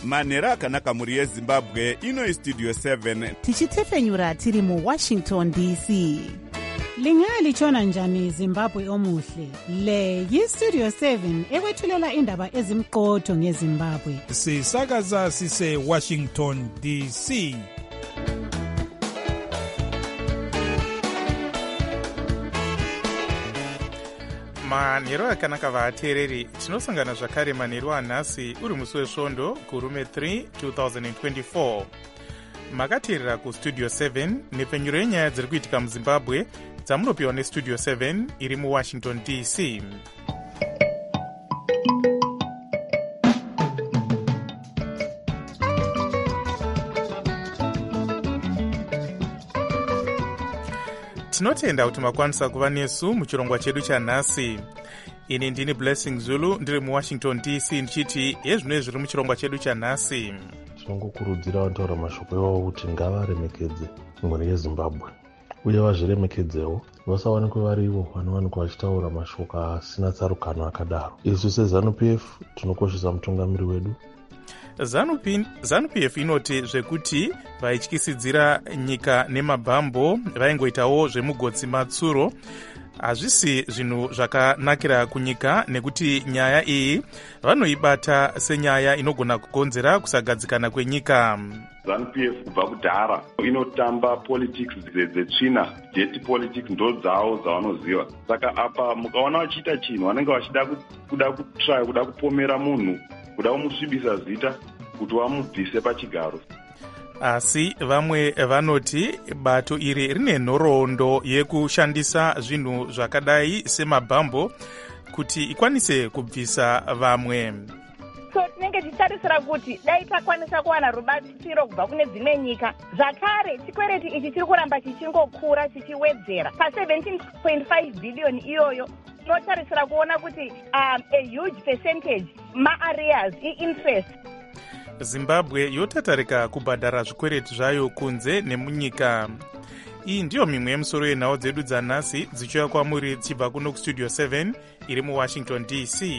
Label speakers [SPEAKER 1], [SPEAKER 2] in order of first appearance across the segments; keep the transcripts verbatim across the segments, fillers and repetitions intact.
[SPEAKER 1] manhero akanaka mhuri yezimbabwe. Ino istudio seven
[SPEAKER 2] tichitefenyura tiri muwashington D C.
[SPEAKER 3] Lingalitshona njani Zimbabwe omuhle? Le yistudio seven ekwethulela indaba ezimqotho ngeZimbabwe.
[SPEAKER 4] Sisakaza sise Washington D C.
[SPEAKER 5] manhero akanaka vateereri, tinosangana zvakare manhero anhasi uri musi wesvondo kurume three twenty twenty-four. Makateerera kustudio seven nepfenyuro yenyaya dziri kuitika muzimbabwe dzamunopiwa nestudio seven iri muwashington D C. Tinotenda kuti makwanisa kuva nesu muchirongwa chedu chanhasi. Ini ndini Blessing Zulu ndiri muwashington D C ndichiti yezvino zviri muchirongwa chedu chanhasi.
[SPEAKER 6] Tinongokurudzira vataura mashoko iwavo kuti ngavaremekedze mhuri yeZimbabwe uye vazviremekedzewo, vasawanikwe varivo vanowanikwa vachitaura mashoko asina tsarukano akadaro. Isu seZANU-P F tinokoshesa mutungamiri wedu.
[SPEAKER 5] ZANU-P F inoti zvekuti vaityisidzira nyika nemabhambo vaingoitawo zvemugotsi matsuro hazvisi zvinhu zvakanakira kunyika, nekuti nyaya iyi vanoibata senyaya inogona kukonzera kusagadzikana kwenyika.
[SPEAKER 7] ZANU-P F kubva kudhara inotamba politics dzetsvina, dirty politics ndo dzavo dzavanoziva. Saka apa mukaona vachiita chinhu vanenge vachida kuda kutry kuda kupomera munhu, kuda kumusvibisa zita kuti vamubvise pachigaro.
[SPEAKER 5] Asi vamwe vanoti bato iri rine nhoroondo yekushandisa zvinhu zvakadai semabhambo kuti ikwanise kubvisa vamwe.
[SPEAKER 8] So tinenge tichitarisira kuti dai takwanisa kuwana rubatsiro kubva kune dzimwe nyika. Zvakare chikwereti ichi chiri kuramba chichingokura chichiwedzera pa seventeen point five billion iyoyo. Tinotarisira kuona kuti um, a huge percentage ma-areas i-interest.
[SPEAKER 5] Zimbabwe yotatarika kubhadhara zvikwereti zvayo kunze nemunyika. Iyi ndiyo mimwe yemusoro yenhau dzedu dzanhasi dzichiuya kwamuri dzichibva kuno kustudio seven iri muwashington D C.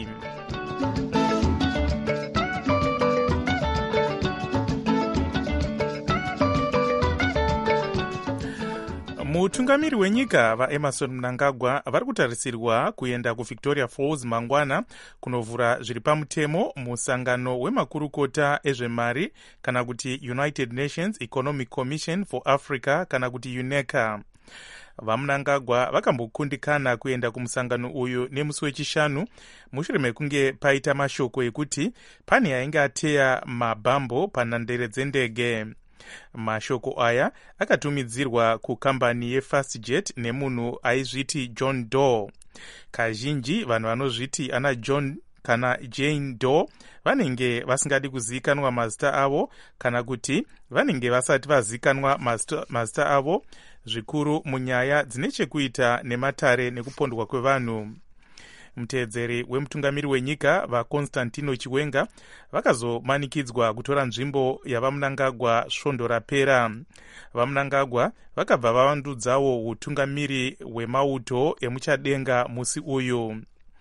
[SPEAKER 5] Mutungamiri wenyika vaEmerson Mnangagwa vari kutarisirwa kuenda kuVictoria Falls mangwana kunovhura zviri pamutemo musangano wemakurukota ezvemari kana kuti United Nations Economic Commission for Africa kana kuti UNECA. VaMnangagwa vakambokundikana kuenda kumusangano uyu nemusi wechishanu mushure mekunge paita mashoko ekuti pane ainge ateya mabhambo panhandare dzendege. Mashoko aya akatumidzirwa kukambani yeFastJet nemunhu aizviti John Doe. Kazhinji vanhu vanozviti ana John kana Jane Doe vanenge vasingadi kuzivikanwa mazita avo kana kuti vanenge vasati vazivikanwa mazita avo zvikuru munyaya dzine chekuita nematare nekupondwa kwevanhu. Muteedzeri wemutungamiri wenyika vaConstantino Chiwenga vakazomanikidzwa kutora nzvimbo yavaMnangagwa svondo rapera. VaMnangagwa vakabva vavandudzawo utungamiri hwemauto emuchadenga musi uyu.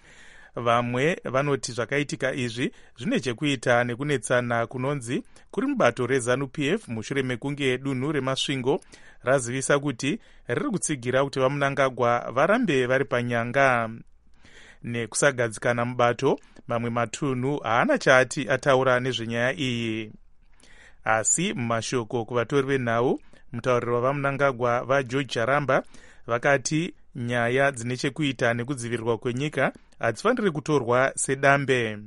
[SPEAKER 5] Vamwe vanoti zvakaitika izvi zvine chekuita nekunetsana kunonzi kuri mubato reZANU-P F mushure mekunge dunhu remasvingo razivisa kuti riri kutsigira kuti vaMnangagwa varambe vari panyanga. Nekusagadzikana mubato, mamwe matunhu haana chaati ataura nezvenyaya iyi. Asi mumashoko kuvatori venhau, mutauriri wavaMnangagwa vaGeorge Charamba vakati nyaya dzine chekuita nekudzivirirwa kwenyika hadzifaniri kutorwa sedambe.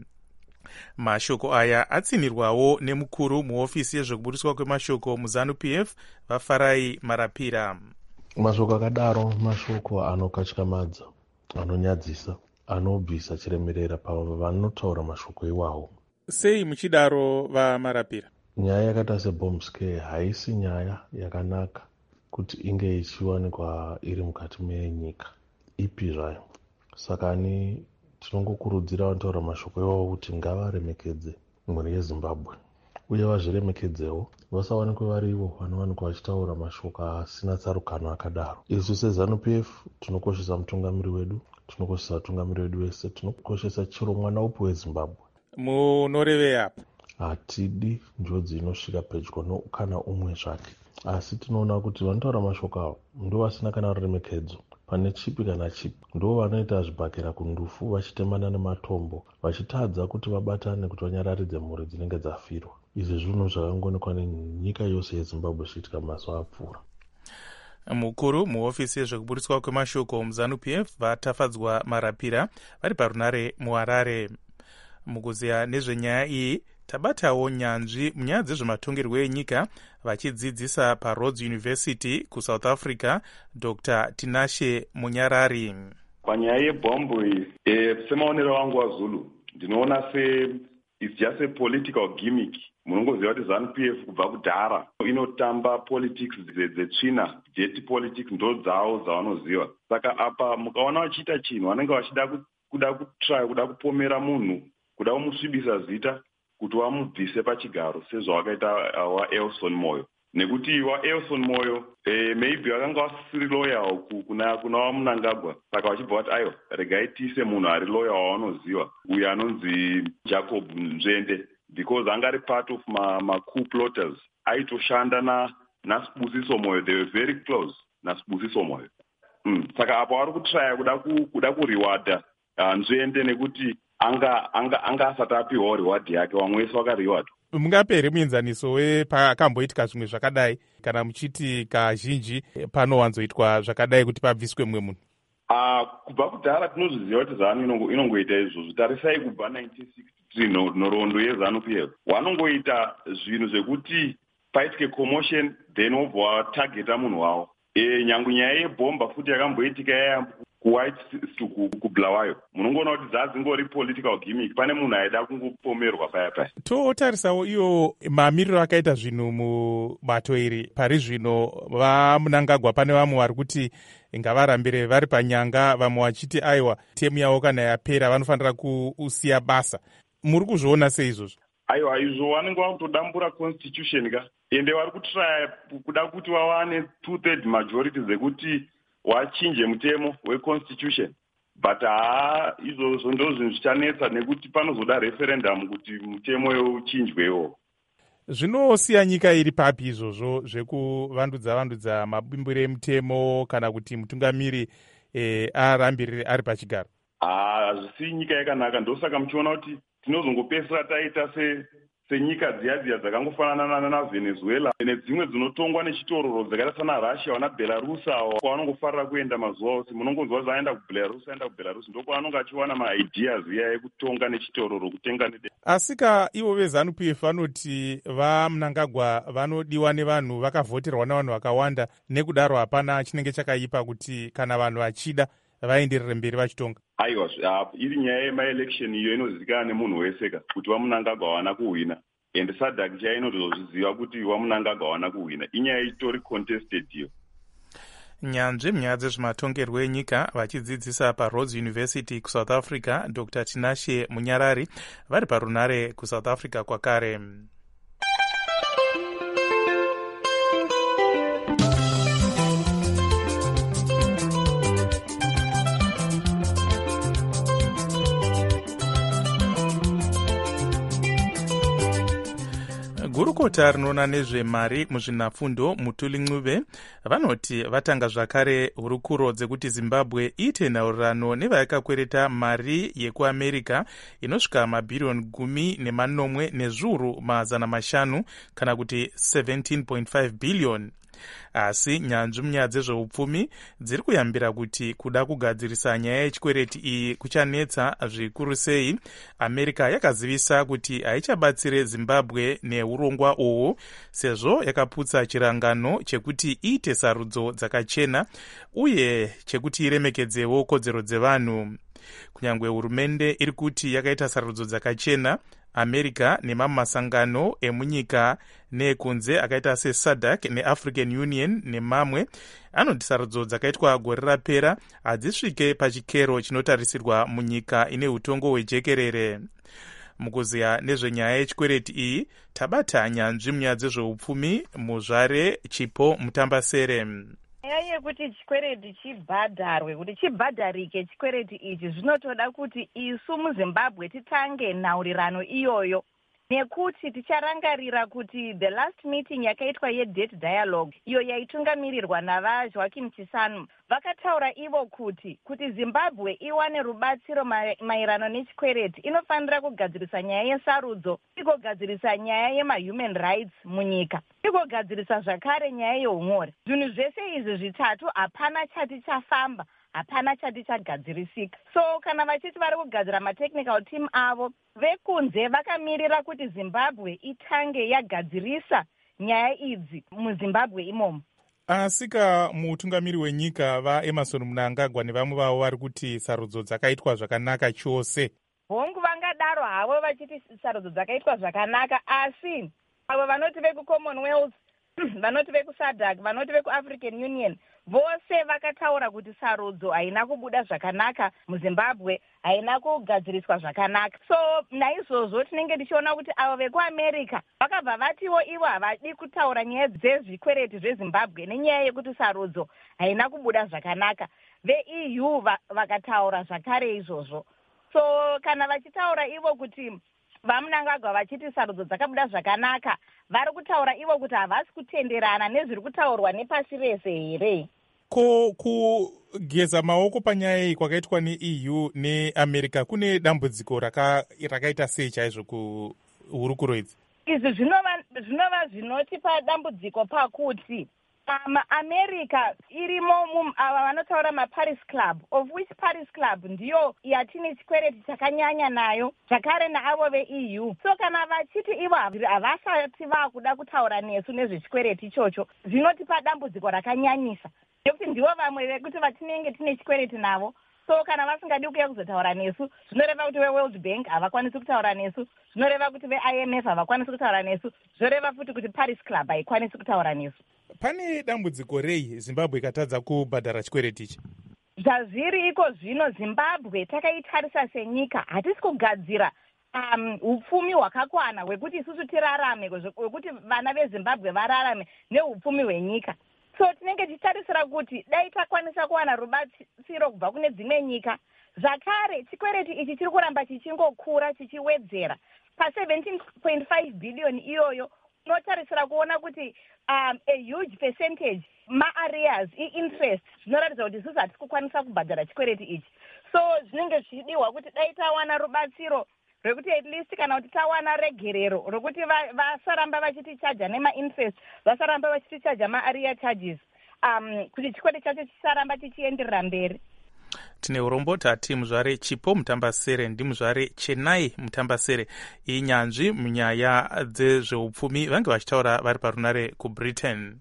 [SPEAKER 5] Mashoko aya atsinirwawo nemukuru muhofisi yezvekubudiswa kwemashoko muZANU-P F vaFarai Marapira.
[SPEAKER 6] Mashoko akadaro mashoko anokatyamadza, anonyadzisa, anobvisa chiremerera pavo vanotaura mashoko iwawo.
[SPEAKER 5] Sei muchidaro vaMarapira?
[SPEAKER 6] Nyaya yakaita sebomb scare haisi nyaya yakanaka kuti inge ichiwanikwa iri mukati menyika ipi zvayo. Saka ni tinongokurudzira vanotaura mashoko iwawo kuti ngavaremekedze mhuri yeZimbabwe uye vazviremekedzewo, vasawanikwe varivo vanowanikwa vachitaura mashoko asina tsarukano akadaro. Isu seZANU-P F tinokoshesa mutungamiri wedu, tinokoshesa vatungamiri vedu vese, tinokoshesa chiro mwana upi weZimbabwe.
[SPEAKER 5] Munorevei apo?
[SPEAKER 6] hatidi njodzi inosvika pedyo kana umwe zvake, asi tinoona kuti vanotaura mashoko avo ndo vasina kana ruremekedzo pane chipi kana chipi. Ndo vanoita zvibhakera kundufu vachitemana nematombo vachitadza kuti vabatane kuti vanyararidze mhuri dzinenge dzafirwa. Izvi zvinhu zvakangoonekwa nenyika yose yeZimbabwe zvichiitika mazuva apfuura.
[SPEAKER 5] Mukuru muhofisi yezvekuburiswa kwemashoko muZANU P F vatafadzwa marapira vari parunare muHarare. Mukuziya nezvenyaya iyi tabatawo nyanzvi munyaya dzezvematongerwo enyika vachidzidzisa paRhodes University kuSouth Africa, Doctor Tinashe Munyarari.
[SPEAKER 7] Panyaya yebhombo iyi, e, semaonero wangu waZulu ndinoona se it's just a political gimmick. Munongoziva kuti ZANU P F kubva kudhara inotamba politics dzetsvina, dirty politics ndo dzavo dzavanoziva. Saka apa mukaona vachiita chinhu vanenge vachida kuda kutry kuda kupomera munhu, kuda kumusvibisa zita kuti vamubvise pachigaro sezvavakaita waElson Moyo. Nekuti waElson Moyo eh, maybe vakanga vasiri loyal kuna kuna vaMnangagwa, saka vachibva vati aiwa regai tiise munhu ari loyal wavanoziva, uyo anonzi Jacob Nzvende, because anga ari part of ma, ma coup plotters. Aitoshanda na naSibusiso Moyo, they were very close naSibusiso Moyo. Mm. Saka apa vari kutraya kuda ku, kuda kuriwada uh, Nzvende nekuti anga anga anga asati apiwa reward yake, vamwe vese vakariwada.
[SPEAKER 5] Mungapere muenzaniso wepakamboitika zvimwe zvakadai kana muchiti kazhinji panowanzoitwa zvakadai kuti pabviswe mumwe munhu?
[SPEAKER 7] Uh, kubva kudhara tinozviziva kuti ZANU inongoita izvozvo. Tarisai kubva nineteen sixty-three nhoroondo yeZANU P F vanongoita zvinhu zvekuti paitike commotion then wobva watageta munhu wavo. E, nyangu nyaya yebhomba futi yakamboitika yaya kuWhite kuBulawayo, munongoona kuti dzadzingori political gimmick, pane munhu aida kungopomerwa paya paya.
[SPEAKER 5] Totarisawo iyo mamiriro akaita zvinhu mubato iri pari zvino, vaMnangagwa pane vamwe vari kuti ngavarambire vari panyanga, vamwe vachiti aiwa temu yavo kana yapera vanofanira kusiya basa. Muri kuzviona sei izvozvo?
[SPEAKER 7] Aiwa, izvo vanenge vakutodambura constitution ka, ende vari kutraya kuda kuti vawane two third majority dzekuti wachinje mutemo weconstitution, but haa izvozvo ndo zvinhu zvichanetsa nekuti panozoda referendum kuti mutemo uchinjwewo.
[SPEAKER 5] Zvinosiya nyika iri papi izvozvo zvekuvandudza vandudza mabimbiro emutemo kana kuti mutungamiri e, arambirire ari pachigaro?
[SPEAKER 7] Haa, hazvisi nyika yakanaka. Ndosaka muchiona kuti tinozongopedzisira taita se senyika dziya dziya dzakangofanana naVenezuela nedzimwe dzinotongwa nechitororo dzakaita sana Russia wana Belarus awo kwavanongofarira kuenda mazuva ose. Munongonzwa zvaenda kuBelarus aenda kuBelarus ndoko vanonge achiwana maideas iya ekutonga nechitororo kutenga nede.
[SPEAKER 5] Asika ivo veZANU P F vanoti vaMnangagwa vanodiwa nevanhu, vakavhoterwa navanhu vakawanda, nekudaro hapana chinenge chakaipa kuti kana vanhu vachida vaenderere mberi vachitonga.
[SPEAKER 7] Aiwa, iri nyaya yemaelection iyo inozivikanwa nemunhu wese ka kuti vaMnangagwa hawana kuhwina, and SADC chaiyo inotozviziva kuti vaMnangagwa hawana kuhwina. Inyaya itori contested iyo.
[SPEAKER 5] Nyanzvi munyaya dzezvematongerwo enyika vachidzidzisa paRhodes University kuSouth Africa, Doctor Tinashe Munyarari vari parunare kuSouth Africa kwakare. Gurukota rinoona nezvemari muzvinafundo Mutuli Ncube vanoti vatanga zvakare hurukuro dzekuti Zimbabwe iite nhaurirano nevayakakwereta mari yekuAmerica inosvika mabhiriyoni gumi nemanomwe nezviuru mazana mashanu kana kuti seventeen point five billion. Asi nyanzvi munyaya dzezveupfumi dziri kuyambira kuti kuda kugadzirisa nyaya yechikwereti iyi kuchanetsa zvikuru sei. America yakazivisa kuti haichabatsire Zimbabwe neurongwa uhu sezvo yakaputsa chirangano chekuti iite sarudzo dzakachena uye chekuti iremekedzewo kodzero dzevanhu. Kunyangwe hurumende iri kuti yakaita sarudzo dzakachena, America nemamwe masangano emunyika neekunze akaita seSADC neAfrican Union nemamwe anoti sarudzo dzakaitwa gore rapera hadzisvike pachikero chinotarisirwa munyika ine utongo hwejekerere. Mukuziya nezvenyaya yechikwereti iyi tabata nyanzvi munyaya dzezveupfumi muzvare Chipo Mutambasere.
[SPEAKER 8] Nyaya yekuti chikwereti chibhadharwe, kuti chibhadharike chikwereti ichi zvinotoda kuti isu muZimbabwe titange nhaurirano iyoyo nekuti ticharangarira kuti the last meeting yakaitwa yedate dialogue iyo yaitungamirirwa navajoakim chisano vakataura ivo kuti kuti zimbabwe iwane rubatsiro maererano nechikwereti inofanira kugadzirisa nyaya yesarudzo, igogadzirisa nyaya yemahuman rights munyika, igogadzirisa zvakare nyaya yeumori. Zvinhu zvese izvi zvitatu hapana chati chafamba, hapana chati chagadzirisika. So kana vachiti vari kugadzira matechnical team avo, vekunze vakamirira kuti zimbabwe itange yagadzirisa nyaya idzi muzimbabwe imomo.
[SPEAKER 5] Asika mutungamiri wenyika vaEmmerson Mnangagwa nevamwe vavo vari kuti sarudzo dzakaitwa zvakanaka chose.
[SPEAKER 8] Hongu vangadaro havo vachiti sarudzo dzakaitwa zvakanaka, asi avo vanoti vekuCommonwealth, vanoti vekuSADC, vanoti vekuAfrican Union, vose vakataura kuti sarudzo haina kubuda zvakanaka muzimbabwe, haina kugadziriswa zvakanaka. So naizvozvo tinenge tichiona kuti avo vekuamerica vakabva vatiwo ivo havadi kutaura nyaya dzezvikwereti zvezimbabwe nenyaya yekuti sarudzo haina kubuda zvakanaka. Ve-E U vakataura zvakare izvozvo. So kana vachitaura ivo kuti vaMnangagwa vachiti sarudzo dzakabuda zvakanaka, vari kutaura ivo kuti havasi kutenderana nezviri kutaurwa nepasi rese here.
[SPEAKER 5] Ko kugeza maoko panyaya iyi kwakaitwa ne-E U neAmerica kune dambudziko raka, rakaita sei chaizvo kuhurukuro idzi?
[SPEAKER 8] Izvi zvinova zvinotipa dambudziko pakuti maAmerica irimo ava vanotaura maParis Club, of which Paris Club ndiyo yatine chikwereti chakanyanya nayo, zvakare naavo ve-E U. So kana vachiti ivo havasati vakuda kutaura nesu nezvechikwereti ichocho, zvinotipa dambudziko rakanyanyisa, nekuti ndivo vamwe vekuti vatinenge tine chikwereti navo. So kana vasingadi kuuya kuzotaura nesu, zvinoreva kuti veWorld Bank havakwanisi kutaura nesu, zvinoreva kuti veI M F havakwanisi kutaura nesu, zvinoreva futi kuti Paris Club haikwanisi kutaura nesu.
[SPEAKER 5] Pane dambudziko rei Zimbabwe ikatadza kubhadhara chikwereti ichi?
[SPEAKER 8] Zvazviri iko zvino Zimbabwe takaitarisa senyika, hatisi kugadzira um, upfumi hwakakwana hwekuti isusu tirarame, hwekuti vana veZimbabwe vararame neupfumi hwenyika. So tinenge tichitarisira kuti dai takwanisa kuwana rubatsiro kubva kune dzimwe nyika. Zvakare chikwereti ichi chiri kuramba chichingokura chichiwedzera pa seventeen point five billion iyoyo. Unotarisira kuona kuti um, a huge percentage ma-areas i-interest zvinoratidza kuti isusu hatisi kukwanisa kubhadhara chikwereti ichi. So zvinenge zvichidiwa kuti dai tawana rubatsiro rwekuti at least kana kuti tawana regerero rokuti vasaramba vachitichaja nema-interest, vasaramba vachitichaja ma-area charges, um, kuti chikwereti chacho chisaramba chichienderera mberi.
[SPEAKER 5] Tine urombotati muzvare Chipo Mutambasere ndimuzvare Chenai Mutambasere, inyanzvi munyaya dzezveupfumi, vange vachitaura vari parunare kuBritain.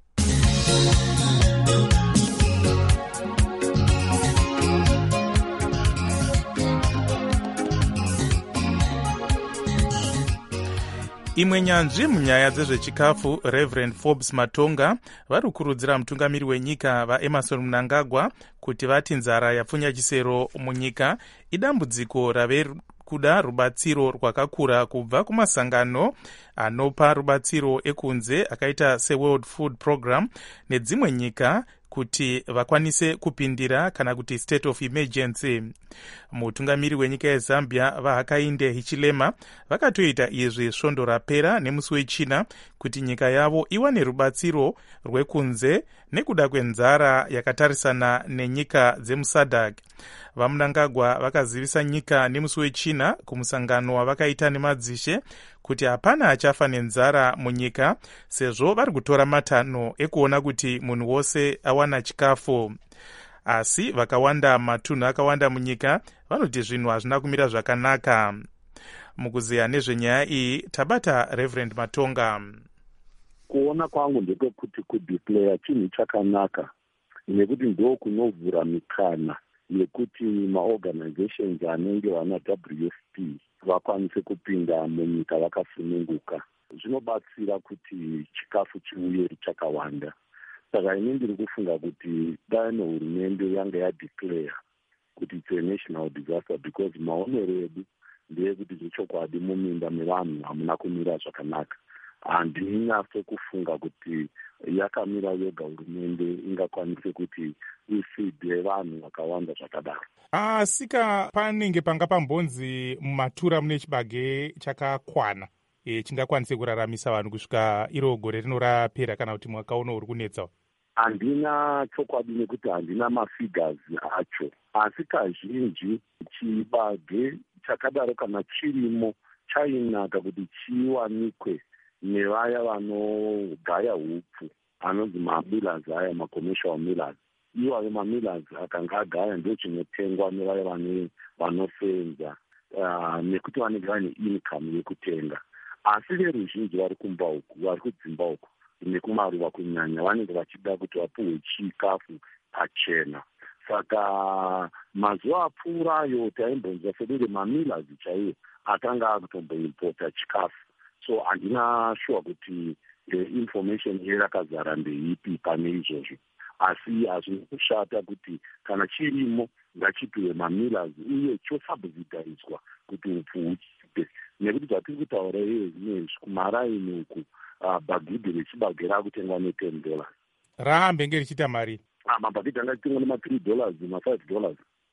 [SPEAKER 5] Imwe nyanzvi munyaya dzezvechikafu, Reverend Forbes Matonga vari kukurudzira mutungamiri wenyika vaEmmerson Mnangagwa kuti vati nzara yapfunya chisero munyika idambudziko rave kuda rubatsiro rwakakura kubva kumasangano anopa rubatsiro ekunze akaita seWorld Food Program nedzimwe nyika kuti vakwanise kupindira kana kuti state of emergency. Mutungamiri wenyika yeZambia vaHakainde Hichilema vakatoita izvi svondo rapera nemusi wechina kuti nyika yavo iwane rubatsiro rwekunze nekuda kwenzara yakatarisana nenyika dzemuSADC. VaMnangagwa vakazivisa nyika nemusi wechina kumusangano wavakaita nemadzishe kuti hapana achafa nenzara munyika sezvo vari kutora matanho ekuona kuti munhu wose awana chikafu. Asi vakawanda matunhu akawanda munyika vanoti zvinhu hazvina kumira zvakanaka. Mukuziya nezvenyaya iyi tabata Reverend Matonga.
[SPEAKER 9] Kuona kwangu ndepekuti kudeclare chinhu chakanaka, nekuti ndo kunovhura mikana yekuti maorganizations anenge vana W F P vakwanise kupinda munyika vakasununguka. Zvinobatsira kuti chikafu chiuye chakawanda. Saka ini ndiri kufunga kuti dai nehurumende yanga yadeclare kuti it's a national disaster, because maonero edu ndeyekuti zvechokwadi muminda mevanhu hamuna kumira zvakanaka. Handinase kufunga kuti yakamira yoga hurumende ingakwanise kuti ifidhe vanhu vakawanda zvakadaro.
[SPEAKER 5] Asika panenge panga pambonzi mumatura mune chibage chakakwana. e, chingakwanise kuraramisa vanhu kusvika iro gore rinorapera kana kuti mwaka uno uri kunetsa?
[SPEAKER 9] Handina chokwadi nekuti handina mafigures acho, asi kazhinji chibage chakadaro kana chirimo chainaka kuti chiwanikwe nevaya vanogaya hupfu anonzi mamillers aya macommercial millers. Iwayo mamillers akanga agaya ndio chinotengwa nevaya vane vanofenza uh, nekuti vanenge vane income yekutenga. Asi veruzhinji vari kumba uku, vari kudzimba uku nekumaruva kunyanya, vanenge vachida kuti vapuhwe chikafu pachena. Saka mazuva apfuurayo taimbonzwa sedere mamillers chaiwo akanga akutomboimpota chikafu. So handina sure kuti uh, information yerakazara ndeipi pane izvozvo. Asi hazvina kushata kuti kana chirimo ngachipiwe mamillers uye chosubsidizwa kuti upfu huchipe, nekuti zvatiri kutaura iye zvinezvi kumaraini uku uh, bhagidhi rechibage rakutengwa ne-ten dollars.
[SPEAKER 5] Raambe ngerichita mari?
[SPEAKER 9] Ah, mabhagidhi anga achitengwa nema-three dollars nema-five dollars.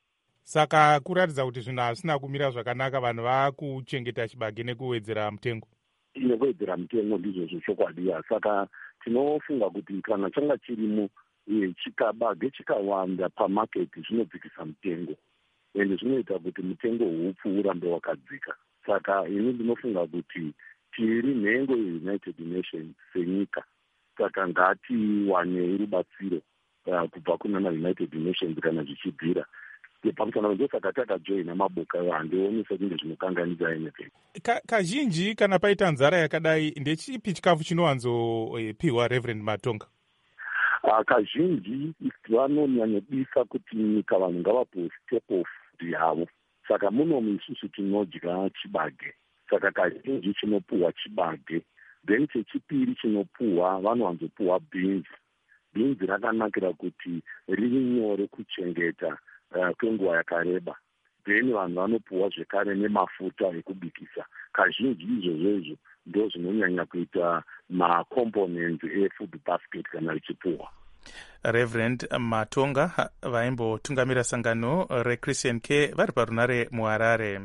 [SPEAKER 5] Saka kuratidza kuti zvinhu hazvina kumira zvakanaka, vanhu vakuchengeta chibage nekuwedzera mutengo.
[SPEAKER 9] Nekuwedzera mutengo ndizvo chokwadi. Saka tinofunga kuti kana changa chirimo chikabage chikawanda pamaketi zvinodzikisa mutengo, ende zvinoita kuti mutengo hupfu urambe wakadzika. Saka ini ndinofunga kuti tiri nhengo yeUnited Nations senyika, saka ngatiwane rubatsiro uh, kubva kuna maUnited Nations kana zvichibvira. Pamusana ndosaka takajoina maboka handioni sekunge zvinokanganidza anything.
[SPEAKER 5] Kazhinji kana paita nzara yakadai ndechipi chikafu chinowanzopiwa Reverend Matonga?
[SPEAKER 9] Uh, kazhinji vanonyanyodisa kuti nyika vanhu ngavapuwe staple food yavo. Saka munomu isusu tinodya chibage, saka kazhinji chinopuhwa chibage. Then chechipiri chinopuhwa vanowanzopuhwa beans. Beans rakanakira kuti riri nyore kuchengeta uh, kwenguva yakareba. Then vanhu vanopuhwa zvekare nemafuta ekubikisa. Kazhinji izvozvo izvo ndo zvinonyanya kuita macomponents efood basket kana richipuhwa.
[SPEAKER 5] Reverend Matonga vaimbotungamira sangano reChristian Care vari parunare muHarare.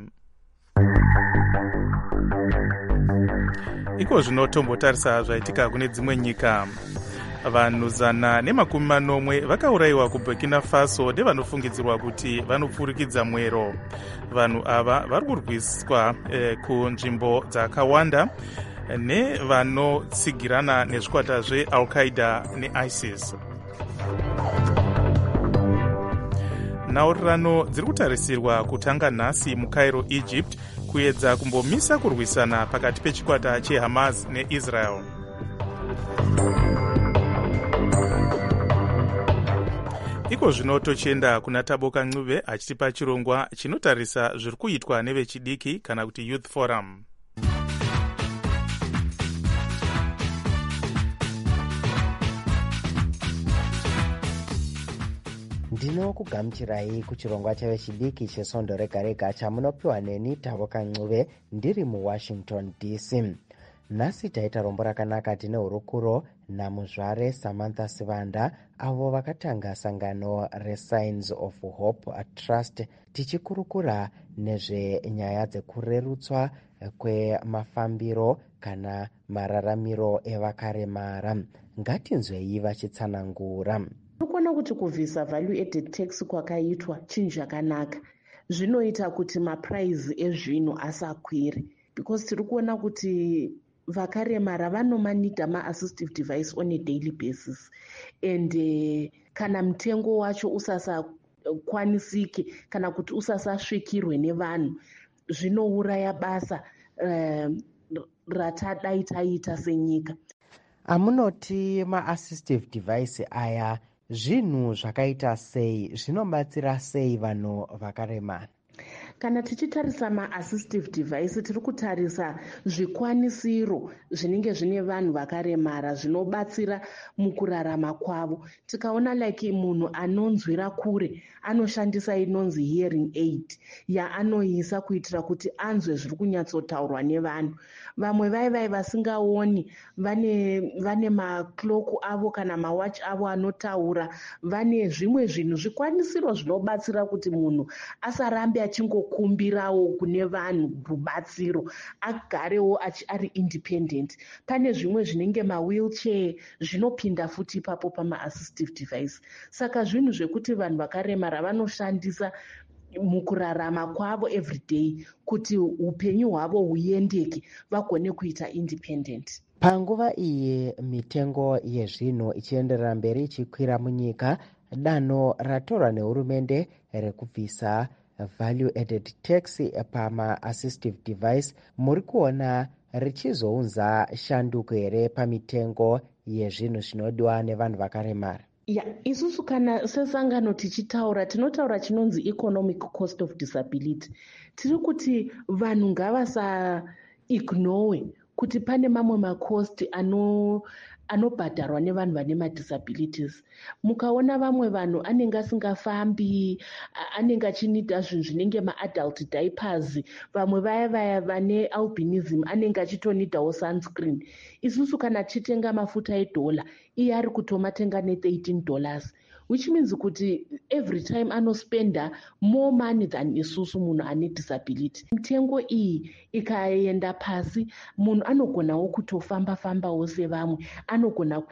[SPEAKER 5] Iko zvino tombotarisa zvaitika kune dzimwe nyika. Vanhu zana nemakumi manomwe vakaurayiwa kuBurkina Faso nevanofungidzirwa kuti vanopfurikidza mwero. Vanhu ava vari kurwiswa eh, kunzvimbo dzakawanda nevanotsigirana nezvikwata zveAl-Qaeda neISIS. Nhaurirano dziri kutarisirwa kutanga nhasi muCairo, Egypt, kuedza kumbomisa kurwisana pakati pechikwata cheHamas neIsrael. Iko zvino tochienda kuna Taboka Ncube achitipa chirongwa chinotarisa zviri kuitwa nevechidiki kana kuti Youth Forum.
[SPEAKER 10] Ndinokugamuchirai kuchirongwa chevechidiki chesondo rega rega chamunopiwa neni Taboka Ncube ndiri muWashington D C. Nhasi taita rombo rakanaka tine hurukuro namuzvare Samantha Sivanda avo vakatanga sangano reSigns of Hope Trust, tichikurukura nezvenyaya dzekurerutswa kwemafambiro kana mararamiro evakaremara. Ngatinzwei vachitsanangura.
[SPEAKER 11] Tinoona kuti kubvisa value added tax kwakaitwa chinhu chakanaka. Zvinoita kuti maprice ezvinhu asakwire, because tiri kuona kuti vakaremara vanomanidha ma-assistive device on a daily basis, and uh, kana mutengo wacho usasakwanisike kana kuti usasasvikirwe nevanhu zvinouraya basa uh, ratadai taita senyika.
[SPEAKER 10] Amunoti ma-assistive device aya zvinhu zvakaita sei, zvinobatsira sei vanhu vakaremara?
[SPEAKER 11] Kana tichitarisa ma-assistive device tiri kutarisa zvikwanisiro zvinenge zvine vanhu vakaremara zvinobatsira mukurarama kwavo. Tikaona like munhu anonzwira kure anoshandisa inonzi hearing aid yaanoisa kuitira kuti anzwe zviri kunyatsotaurwa nevanhu. Vamwe vai vai vasingaoni vane vane makloku avo kana mawachi avo anotaura, vane zvimwe zvinhu zvikwanisiro zvinobatsira kuti munhu asarambe achingo anokumbirawo kune vanhu rubatsiro, agarewo ari independent. Pane zvimwe zvinenge mawheelchair zvinopinda futi ipapo pama-assistive device. Saka zvinhu zvekuti vanhu vakaremara vanoshandisa mukurarama kwavo everyday kuti upenyu hwavo huendeke vagone kuita independent.
[SPEAKER 10] Panguva iyi mitengo yezvinhu ichienderera mberi ichikwira munyika, danho ratorwa nehurumende rekubvisa value added tax pama-assistive device muri kuona richizounza shanduko here pamitengo yezvinhu zvinodiwa nevanhu vakaremara?
[SPEAKER 11] Ya, isusu kana sesangano tichitaura tinotaura chinonzi economic cost of disability. Tiri kuti vanhu ngavasa ignore kuti pane mamwe makosti ano anobhadharwa nevanhu vane madisabilities. Mukaona vamwe vanhu anenge asingafambi, anenge achinida zvinhu zvinenge maadult diapers, vamwe vaya vaya vane albinism anenge achitonidawo sunscreen. Isusu kana tichitenga mafuta edhola, iye ari kutomatenga ne-thirteen dollars, which means kuti every time anospenda more money than isusu munhu ane disability. Mitengo iyi ikaenda pasi, munhu anogonawo kutofamba-fambawo sevamwe, anogona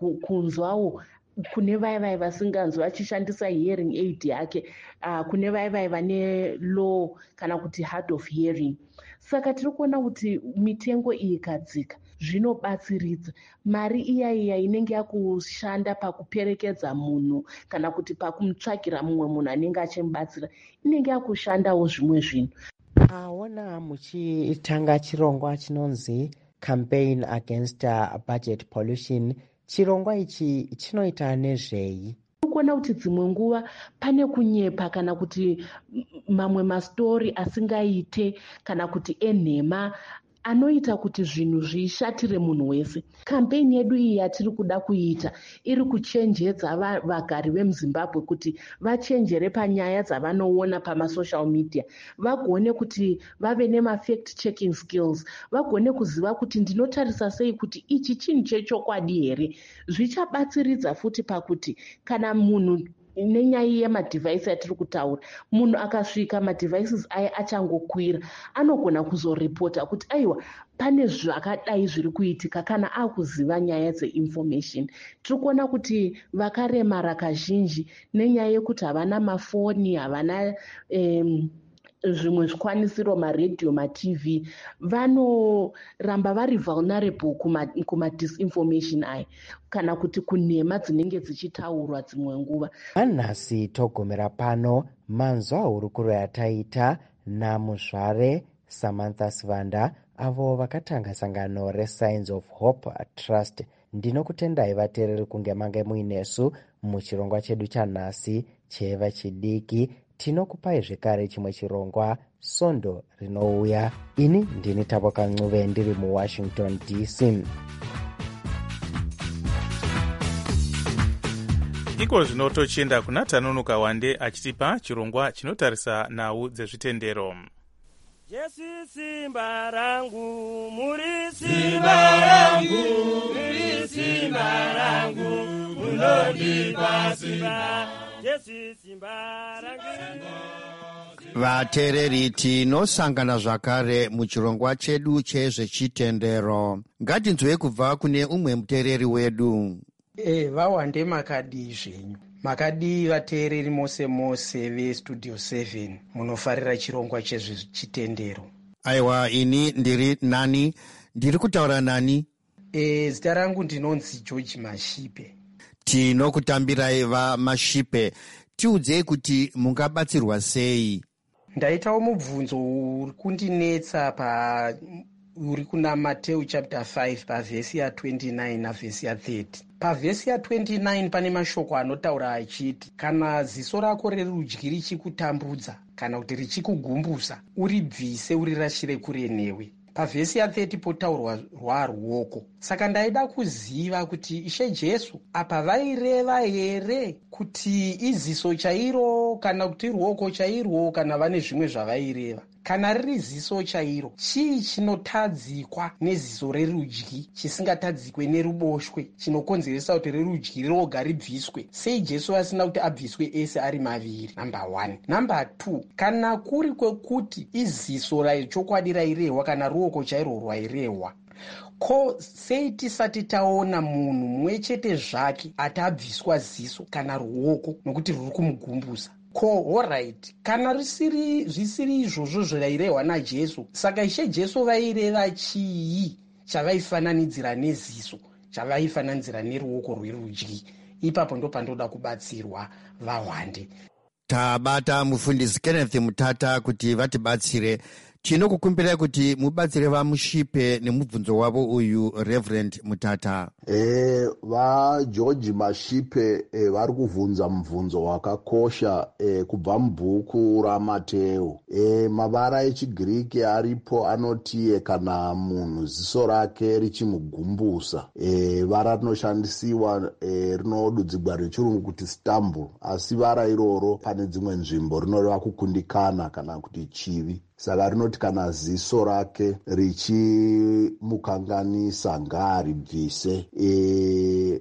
[SPEAKER 11] kunzwawo kune vaya vaya vasinganzwi achishandisa hearing aid yake, uh, kune vaya vaya vane low kana kuti hard of hearing. Saka tiri kuona kuti mitengo iyi ikadzika zvinobatsiridza. Mari iya iya inenge yakushanda pakuperekedza munhu kana kuti pakumutsvagira mumwe munhu anenge achimubatsira inenge yakushandawo zvimwe zvinhu.
[SPEAKER 10] Aona muchitanga chirongwa chinonzi campaign against budget pollution, chirongwa ichi chinoita nezvei?
[SPEAKER 11] Kuona kuti dzimwe nguva pane kunyepa kana kuti mamwe mastori asingaite kana kuti enhema anoita kuti zvinhu zvishatire munhu wese. Campaign yedu iyi yatiri kuda kuita iri kuchenjedza vagari vemuZimbabwe kuti vachenjere panyaya dzavanoona pamasocial media, vagone kuti vave nema-fact checking skills, vagone kuziva kuti ndinotarisa sei kuti ichi chinhu chechokwadi here. Zvichabatsiridza futi pakuti kana munhu nenyaya yemadhivhaisi atiri kutaura, munhu akasvika madhivhaisi aya achangokwira, anogona kuzoripota kuti aiwa pane zvakadai zviri kuitika kana akuziva nyaya dzeinformation. Tiri kuona kuti vakaremara kazhinji nenyaya yekuti havana mafoni, havana um, zvimwe zvikwanisiro, maredhiyo, matv, vanoramba vari vulnerable kumadisinformation aya kana kuti kunhema dzinenge dzichitaurwa dzimwe nguva.
[SPEAKER 10] Manhasi togumira pano manzwa hurukuro yataita namuzvare Samantha Sivanda, avo vakatanga sangano reSigns of Hope Trust. Ndinokutendai vateereri kunge mange muinesu muchirongwa chedu chanhasi cheva chidiki. Tinokupai zvekare chimwe chirongwa Sondo rinouya. Ini ndini Tavoka Ncube ndiri muWashington D C.
[SPEAKER 5] Iko zvino tochienda kuna Tanonoka Wande achitipa chirongwa chinotarisa nhau dzezvitendero.
[SPEAKER 12] Jesu simba rangu, muri simba rangu, muri simba rangu, munondipa simba. Jesu simba rangu.
[SPEAKER 13] Vateereri, tinosangana zvakare muchirongwa chedu chezvechitendero. Ngatinzwe kubva kune umwe muteereri wedu.
[SPEAKER 14] E, vawande makadi zvenyu. Makadi vateereri mose mose vestudio seven munofarira chirongwa chezvechitendero.
[SPEAKER 13] Aiwa, ini ndiri nani? Ndiri kutaura nani?
[SPEAKER 14] E, zita rangu ndinonzi George Mashipe.
[SPEAKER 13] Tinokutambirai vaMashipe. Tiudzei kuti mungabatsirwa sei?
[SPEAKER 14] Ndaitawo mubvunzo uri kundinetsa pa uri kuna Matthew chapter five pavhesi ya twenty-nine navhesi ya thirty. Pavhesi ya twenty-nine pane mashoko anotaura achiti, kana ziso rako rerudyi richikutambudza kana kuti richikugumbusa, uribvise urirashire kure newe. Pavhesi ya thirty potaurwa rwaruoko. Saka ndaida kuziva kuti Ishe Jesu apa vaireva here kuti iziso chairo kana kuti ruoko chairwo kana vane zvimwe zvavaireva. kana riri ziso chairo, chii chinotadzikwa neziso rerudyi chisingatadzikwe neruboshwe, chinokonzeresa kuti rerudyi roga ribviswe? Sei Jesu asina kuti abviswe ese ari maviri? Namba one. Namba two, kana kuri kwekuti iziso raichokwadi rairehwa kana ruoko chairo rwairehwa, ko sei tisati taona munhu mumwe chete zvake atabviswa ziso kana ruoko nokuti ruri kumugumbusa? Ko alright, kana risiri zvisiri izvozvo zvirairehwa naJesu, saka Ishe Jesu vaireva chii chavaifananidzira neziso, chavaifananidzira neruoko rwerudyi? Ipapo ndo pandoda kubatsirwa vahwande.
[SPEAKER 13] Tabata mufundisi Kenneth Mutata kuti vatibatsire. Tinokukumbirai kuti mubatsire vamushipe nemubvunzo wavo uyu, Reverend Mutata.
[SPEAKER 15] Eh, va George Mashipe eh, vari kuvhunza mubvunzo wakakosha eh, kubva mubhuku raMateo. Eh, mavara echiGiriki aripo anoti kana munhu ziso rake richimugumbusa. Eh, vara rinoshandisiwa eh, rinodudzigwa rechirungu kuti stumble, asi vara iroro pane dzimwe nzvimbo rinoreva kukundikana kana kuti chivi. Saka rinoti kana ziso rake richimukanganisa ngaaribvise. E,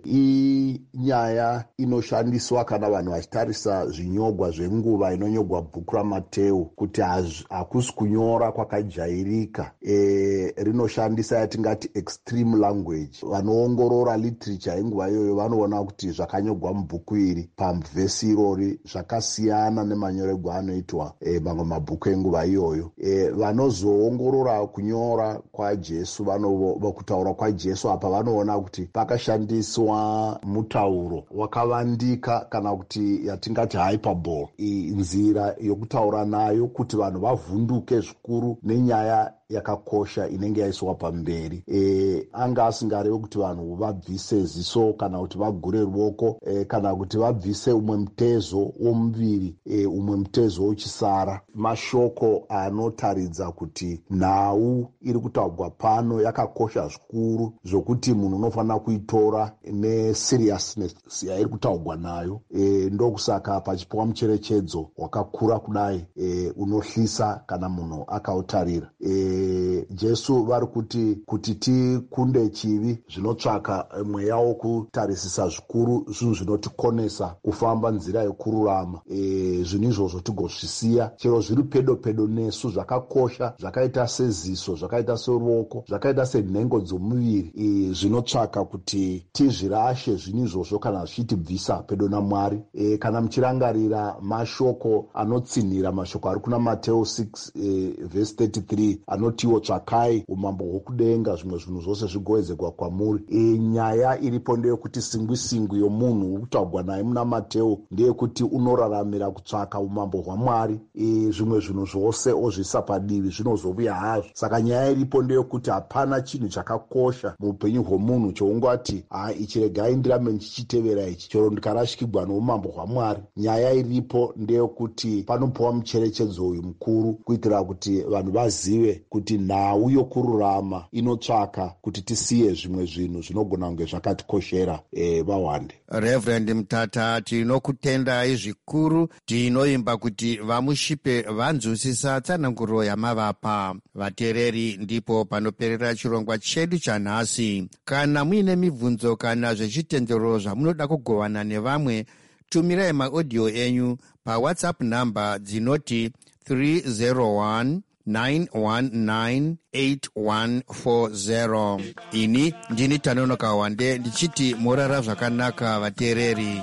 [SPEAKER 15] inyaya inoshandiswa kana vanhu vachitarisa zvinyogwa zvenguva inonyogwa bhuku raMateo kuti hakusi kunyora kwakajairika. E, rinoshandisa yatingati extreme language. Vanoongorora literature yenguva iyoyo vanoona kuti zvakanyogwa mubhuku iri pamuvhesi irori zvakasiyana nemanyorerwo anoitwa e, mamwe mabhuku enguva iyoyo. E, vanozoongorora kunyora kwaJesu, vanokutaura kwaJesu apa vanoona kuti pakashandiswa mutauro wakavandika kana kuti yatingati hyperbole, nzira yokutaura nayo kuti vanhu vavhunduke zvikuru nenyaya yakakosha inenge yaiswa pamberi. E, anga asingarevi kuti vanhu vabvise ziso kana kuti vagure ruoko e, kana kuti vabvise umwe mutezo womuviri e, umwe mutezo uchisara. Mashoko anotaridza kuti nhau iri kutaurwa pano yakakosha zvikuru zvokuti munhu unofanira kuitora neseriousness yairi kutaurwa nayo. E, ndokusaka pachipiwa mucherechedzo wakakura kudai e, unohlisa kana munhu akautarira. E, Jesu vari kuti kuti tikunde chivi zvinotsvaka mweya wokutarisisa zvikuru zvinhu zvinotikonesa kufamba nzira yekururama. E, zvinhu izvozvo tigozvisiya chero zviri pedo pedo nesu zvakakosha zvakaita seziso, zvakaita seruoko, zvakaita senhengo dzomuviri. E, zvinotsvaka kuti tizvirashe zvinhu izvozvo kana zvichitibvisa pedo naMwari. E, kana muchirangarira mashoko anotsinhira, mashoko ari kuna Mateo six e, verse thirty-three anotiwo tsvakai umambo hwokudenga zvimwe zvinhu zvose zvigoedzegwa kwamuri. E, nyaya iripo ndeyekuti singwi singwi yomunhu uri kutaurwa naye muna Mateo ndeyekuti unoraramira kutsvaka umambo hwaMwari. E, zvimwe zvinhu zvose ozvisa padivi zvinozovuya hazvo. Saka nyaya iripo ndeyekuti hapana chinhu chakakosha muupenyu hwomunhu choungati ha ichi regai ndirame ndichichitevera ichi chero ndikarashikirwa noumambo hwaMwari. Nyaya iripo ndeyekuti panopiwa mucherechedzo uyu mukuru kuitira kuti vanhu vazive kuti nhau yokururama inotsvaka kuti tisiye zvimwe zvinhu zvinogona kunge zvakatikoshera e, vawande.
[SPEAKER 13] Reverend Mutata, tinokutendai zvikuru. Tinoimba kuti vamushipe vanzwisisa tsananguro yamavapa. Vateereri, ndipo panoperera chirongwa chedu chanhasi. Kana muine mibvunzo kana zvechitendero zvamunoda kugovana nevamwe, tumirai maaudio enyu pawhatsapp namba dzinoti three zero one nine one nine eight one four zero. Ini ndini Tanonoka Wande ndichiti morara zvakanaka vateereri.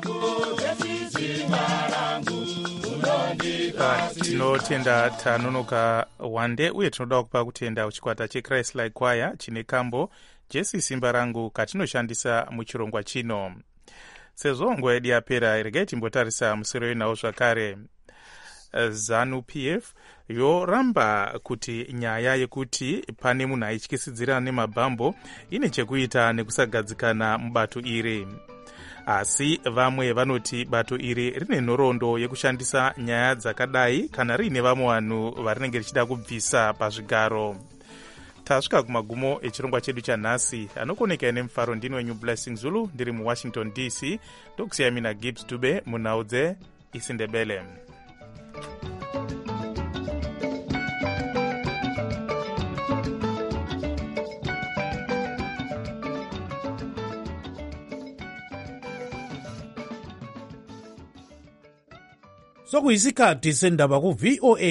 [SPEAKER 5] Tinotenda Tanonoka Wande uye tinoda kupa kutenda kuchikwata cheChrist Like Choir chine kambo Jesu simba rangu katinoshandisa muchirongwa chino. Sezvo nguva yedu yapera, regai timbotarisa musoro wenawo zvakare. Zanu P F yoramba kuti nyaya yekuti pane munhu aityisidzira nemabhambo ine chekuita nekusagadzikana mubato iri. Asi vamwe vanoti bato iri rine nhoroondo yekushandisa nyaya dzakadai kana riine vamwe vanhu varinenge richida kubvisa pazvigaro. Tasvika kumagumo echirongwa chedu chanhasi. Anokoneka ine mufaro ndini wenyu Blessing Zulu, ndiri muWashington D C. Ndokusiya mina Gibbs Dube munhau dzeIsindebele.
[SPEAKER 4] sokuyisikhathi sendaba ku-V O A